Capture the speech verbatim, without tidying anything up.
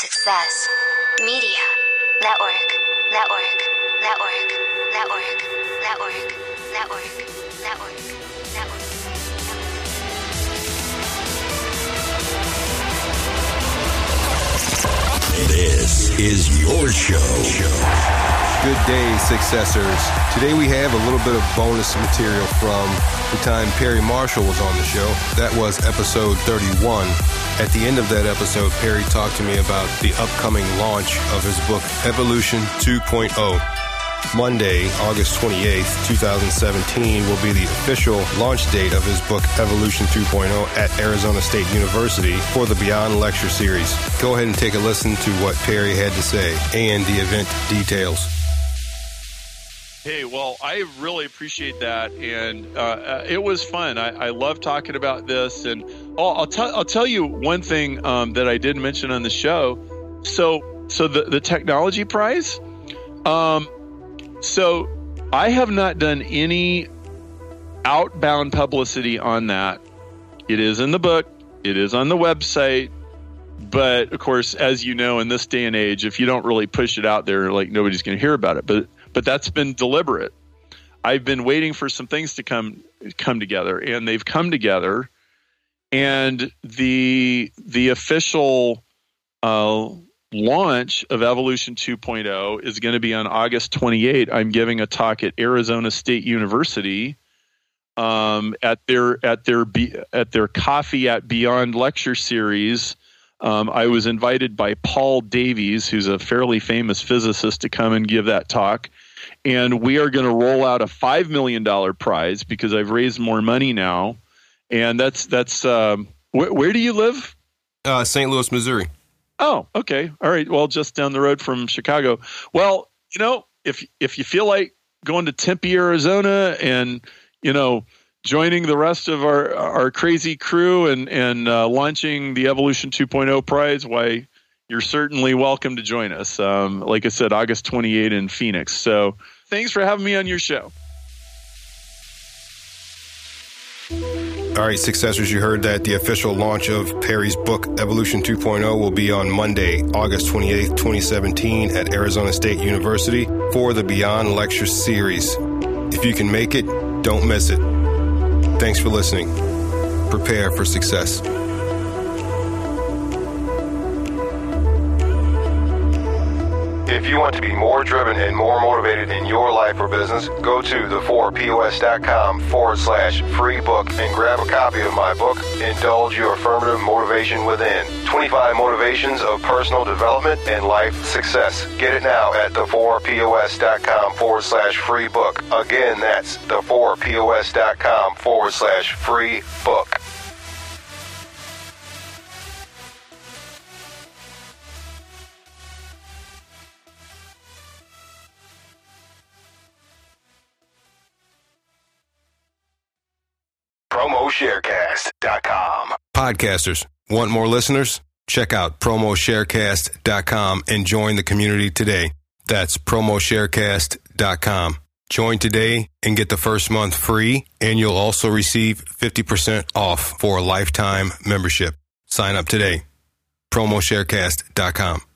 Success Media Network, network, network, network, network, network, network, network. This is your show. Good day, Successors. Today we have a little bit of bonus material from the time Perry Marshall was on the show. That was episode thirty-one. At the end of that episode, Perry talked to me about the upcoming launch of his book, Evolution two point oh. Monday, August twenty-eighth, twenty seventeen, will be the official launch date of his book, Evolution two point oh, at Arizona State University for the Beyond Lecture Series. Go ahead and take a listen to what Perry had to say and the event details. Hey, well, I really appreciate that, and uh, it was fun. I, I love talking about this, and oh, I'll tell I'll tell you one thing um, that I did mention on the show. So, so the the technology prize. Um, so I have not done any outbound publicity on that. It is in the book. It is on the website. But of course, as you know, in this day and age, if you don't really push it out there, like nobody's going to hear about it. But But that's been deliberate. I've been waiting for some things to come come together, and they've come together. And the the official uh, launch of Evolution two point oh is going to be on August twenty-eighth. I'm giving a talk at Arizona State University um, at their at their at their Coffee at Beyond lecture series. Um, I was invited by Paul Davies, who's a fairly famous physicist, to come and give that talk. And we are going to roll out a five million dollars prize because I've raised more money now. And that's, that's um, wh- where do you live? Uh, Saint Louis, Missouri. Oh, okay. All right. Well, just down the road from Chicago. Well, you know, if if you feel like going to Tempe, Arizona and, you know, joining the rest of our, our crazy crew and, and uh, launching the Evolution two point oh prize, why, you're certainly welcome to join us. Um, like I said, August twenty-eighth in Phoenix. So thanks for having me on your show. All right, Successors, you heard that the official launch of Perry's book, Evolution two point oh, will be on Monday, August twenty-eighth, twenty seventeen at Arizona State University for the Beyond Lecture Series. If you can make it, don't miss it. Thanks for listening. Prepare for success. If you want to be more driven and more motivated in your life or business, go to the four P O S dot com forward slash free book and grab a copy of my book, Indulge Your Affirmative Motivation Within. twenty-five Motivations of Personal Development and Life Success. Get it now at the four P O S dot com forward slash free book. Again, that's the four P O S dot com forward slash free book. promo sharecast dot com. Podcasters, want more listeners? Check out promo sharecast dot com and join the community today. That's promo sharecast dot com. Join today and get the first month free, and you'll also receive fifty percent off for a lifetime membership. Sign up today. promo sharecast dot com.